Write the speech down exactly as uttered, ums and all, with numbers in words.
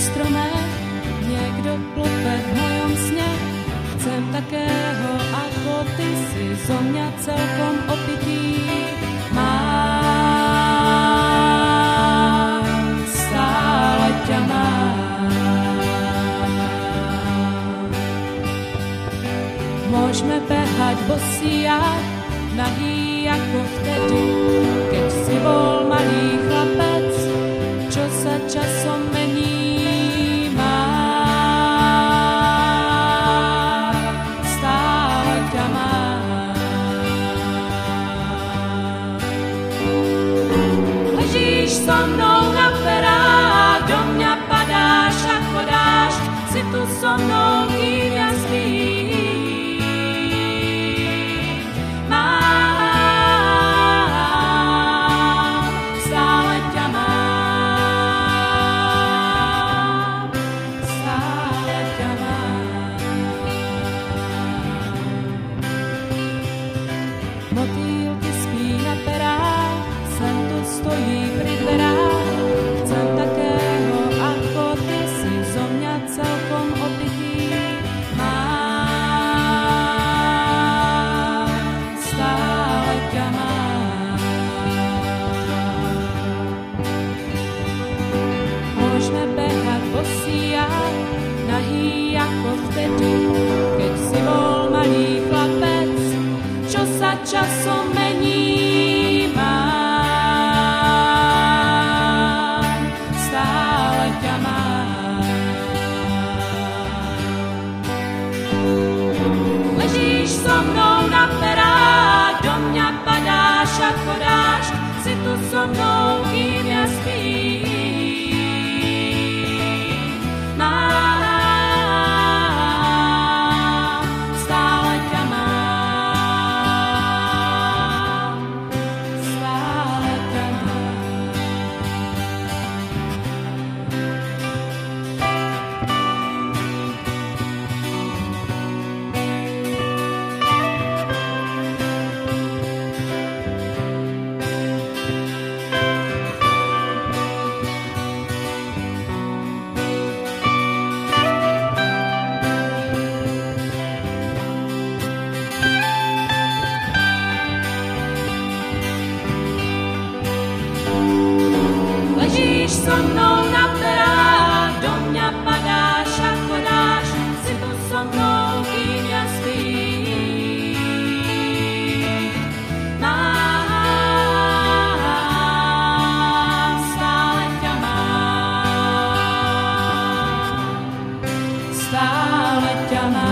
strome, niekto klope v mojom sne. Chcem takého ako ty si, zo mňa celkom opitý. Mám, stále ťa mám. Môžeme behať bosí a nahý ako vtedy, keď si bol malý chlapec, čo sa časom mení. So mnou na perách, do mňa padáš ako dážď, si tu so mnou, kým ja spím. Mám, stále ťa mám, stále ťa mám. Motýlky spí na perách, sen tu stojí pri dverách. Chcem takého ako ty si, zo mňa celkom opitý. Mám, stále ťa mám. Môžeme behať bosí a nahý ako vtedy, keď si bol malý chlapec, čo sa časom mení. So mnou na perách, do mňa padáš ako dážď, si tu so mnou, kým ja spím. Mám, stále ťa mám, stále ťa mám. So mnou na perách, do mňa padáš ako dážď, si tu so mnou, kým ja spím. Mám, stále ťa mám, stále ťa mám.